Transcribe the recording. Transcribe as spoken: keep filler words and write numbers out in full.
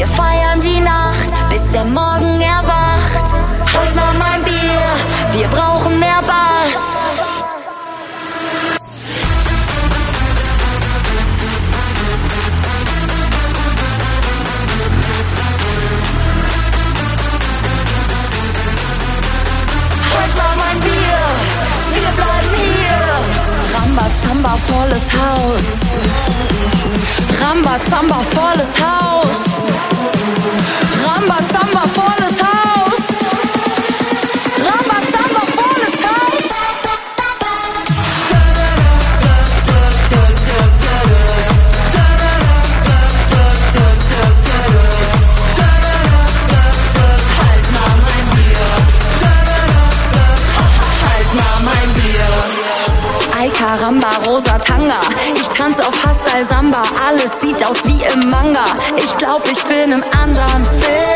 feiern die Nacht, bis der Morgen erwacht. Holt mal mein Bier, wir brauchen mehr Bass. Holt mal mein Bier, wir bleiben hier. Rambazamba, volles Haus. Rambazamba, volles Haus. Rambazamba, volles Haus. Rambazamba, volles Haus. Halt mal mein Bier. Halt mal mein Bier. Ay caramba, rosa Tanga. Ich tanze auf Hardstyle Samba. Alles sieht aus wie im Manga. Ich glaub, ich bin im anderen Film.